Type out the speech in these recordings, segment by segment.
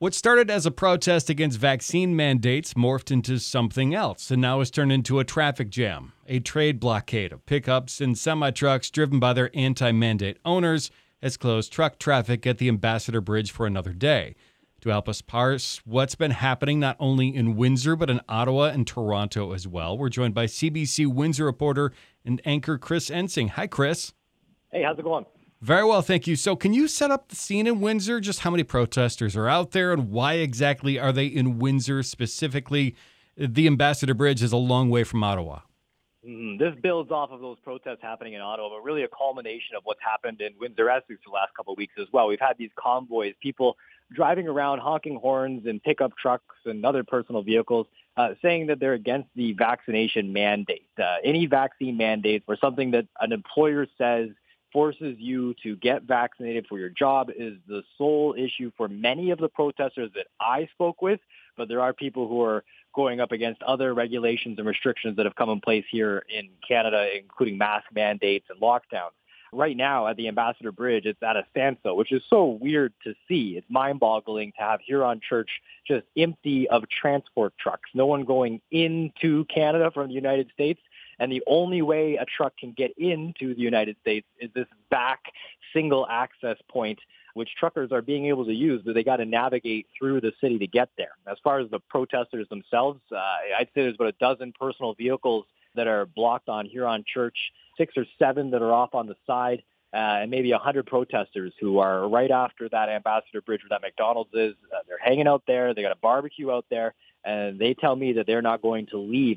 What started as a protest against vaccine mandates morphed into something else and now has turned into a traffic jam, a trade blockade of pickups and semi-trucks driven by their anti-mandate owners has closed truck traffic at the Ambassador Bridge for another day. To help us parse what's been happening not only in Windsor but in Ottawa and Toronto as well, we're joined by CBC Windsor reporter and anchor Chris Ensing. Hi, Chris. Hey, how's it going? Very well, thank you. So can you set up the scene in Windsor? Just how many protesters are out there and why exactly are they in Windsor specifically? The Ambassador Bridge is a long way from Ottawa. This builds off of those protests happening in Ottawa, but really a culmination of what's happened in Windsor, Essex the last couple of weeks as well. We've had these convoys, people driving around honking horns in pickup trucks and other personal vehicles, saying that they're against the vaccination mandate. Any vaccine mandate or something that an employer says forces you to get vaccinated for your job is the sole issue for many of the protesters that I spoke with. But there are people who are going up against other regulations and restrictions that have come in place here in Canada, including mask mandates and lockdowns. Right now at the Ambassador Bridge, it's at a standstill, which is so weird to see. It's mind-boggling to have Huron Church just empty of transport trucks, no one going into Canada from the United States. And the only way a truck can get into the United States is this back single access point, which truckers are being able to use, but they got to navigate through the city to get there. As far as the protesters themselves, I'd say there's about a dozen personal vehicles that are blocked on Huron Church, 6 or 7 that are off on the side, and maybe 100 protesters who are right after that Ambassador Bridge where that McDonald's is. They're hanging out there. They got a barbecue out there, and they tell me that they're not going to leave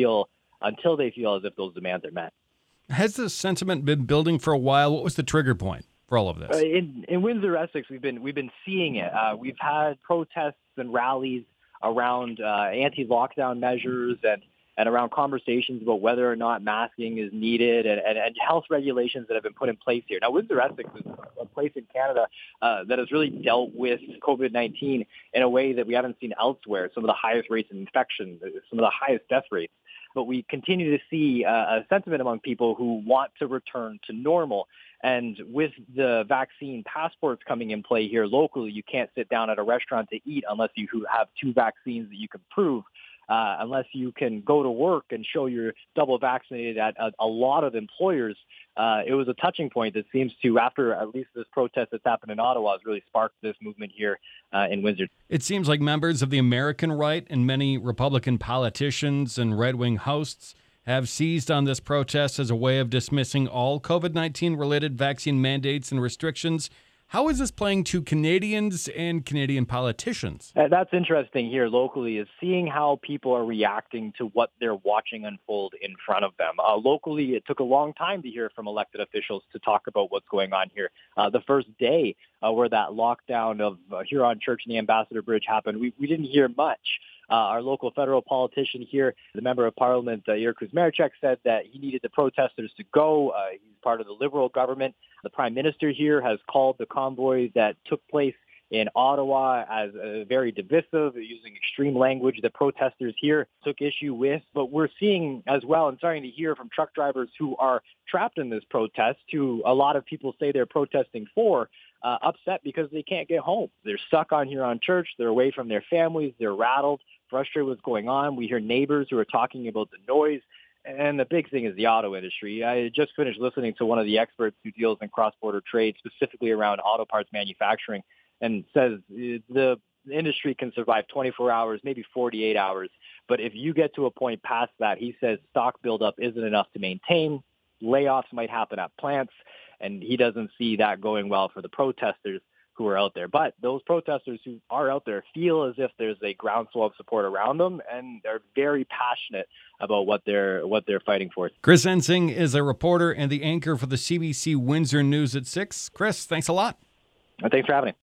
until they feel as if those demands are met. Has this sentiment been building for a while? What was the trigger point for all of this? In Windsor, Essex, we've been seeing it. We've had protests and rallies around anti-lockdown measures and around conversations about whether or not masking is needed and health regulations that have been put in place here. Now, Windsor, Essex is a place in Canada that has really dealt with COVID-19 in a way that we haven't seen elsewhere. Some of the highest rates of infection, some of the highest death rates. But we continue to see a sentiment among people who want to return to normal. And with the vaccine passports coming in play here locally, you can't sit down at a restaurant to eat unless you have 2 vaccines that you can prove. Unless you can go to work and show you're double vaccinated at a lot of employers. It was a touching point that seems to, after at least this protest that's happened in Ottawa, has really sparked this movement here in Windsor. It seems like members of the American right and many Republican politicians and right-wing hosts have seized on this protest as a way of dismissing all COVID-19 related vaccine mandates and restrictions. How is this playing to Canadians and Canadian politicians? That's interesting here locally, is seeing how people are reacting to what they're watching unfold in front of them. Locally, it took a long time to hear from elected officials to talk about what's going on here. The first day where that lockdown of Huron Church and the Ambassador Bridge happened, we didn't hear much. Our local federal politician here, the member of Parliament, Yair Kuzmarchuk, said that he needed the protesters to go. He's part of the Liberal government. The Prime Minister here has called the convoy that took place in Ottawa as very divisive, using extreme language that protesters here took issue with. But we're seeing as well and starting to hear from truck drivers who are trapped in this protest, who a lot of people say they're protesting for, upset because they can't get home. They're stuck on Huron Church. They're away from their families. They're rattled, frustrated with what's going on. We hear neighbors who are talking about the noise. And the big thing is the auto industry. I just finished listening to one of the experts who deals in cross-border trade, specifically around auto parts manufacturing, and says the industry can survive 24 hours, maybe 48 hours. But if you get to a point past that, he says stock buildup isn't enough to maintain. Layoffs might happen at plants, and he doesn't see that going well for the protesters who are out there. But those protesters who are out there feel as if there's a groundswell of support around them, and they're very passionate about what they're fighting for. Chris Ensing is a reporter and the anchor for the CBC Windsor News at 6. Chris, thanks a lot. Thanks for having me.